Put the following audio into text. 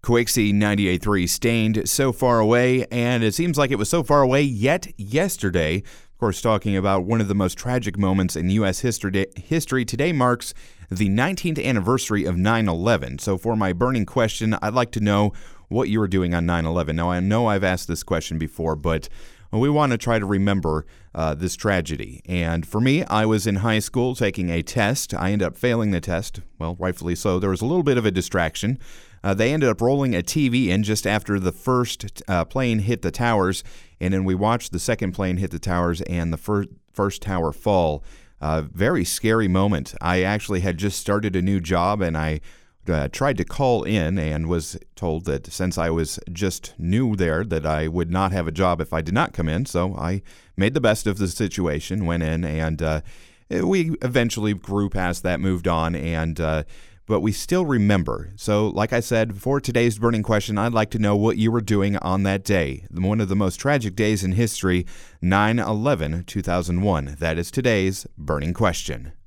Quixie 98.3 Stained, So Far Away, and it seems like it was so far away yet yesterday. Of course, talking about one of the most tragic moments in U.S. history, today marks the 19th anniversary of 9/11. So for my burning question, I'd like to know what you were doing on 9/11. Now, I know I've asked this question before, but we want to try to remember this tragedy. And for me, I was in high school taking a test. I ended up failing the test. Well, rightfully so. There was a little bit of a distraction. They ended up rolling a TV in just after the first plane hit the towers, and then we watched the second plane hit the towers and the first tower fall. Very scary moment. I actually had just started a new job, and I tried to call in and was told that since I was just new there that I would not have a job if I did not come in. So I made the best of the situation, went in, and we eventually grew past that, moved on, and but we still remember. So like I said, for today's burning question, I'd like to know what you were doing on that day. One of the most tragic days in history, 9/11/2001. That is today's burning question.